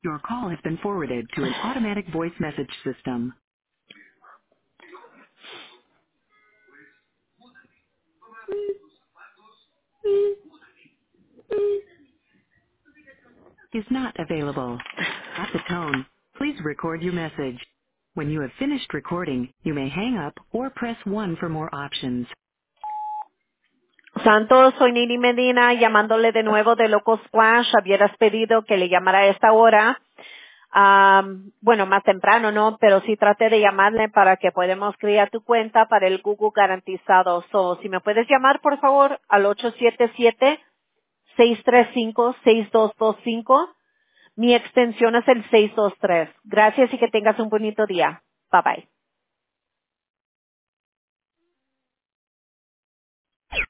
Your call has been forwarded to an automatic voice message system. Is not available. At the tone, please record your message. When you have finished recording, you may hang up or press 1 for more options. Santos, soy Nini Medina, llamándole de nuevo de Loco Splash. Habieras pedido que le llamara a esta hora. Bueno, más temprano, ¿no? Pero sí traté de llamarle para que podamos crear tu cuenta para el Google garantizado. So, si me puedes llamar, por favor, al 877-635-6225. Mi extensión es el 623. Gracias y que tengas un bonito día. Bye bye.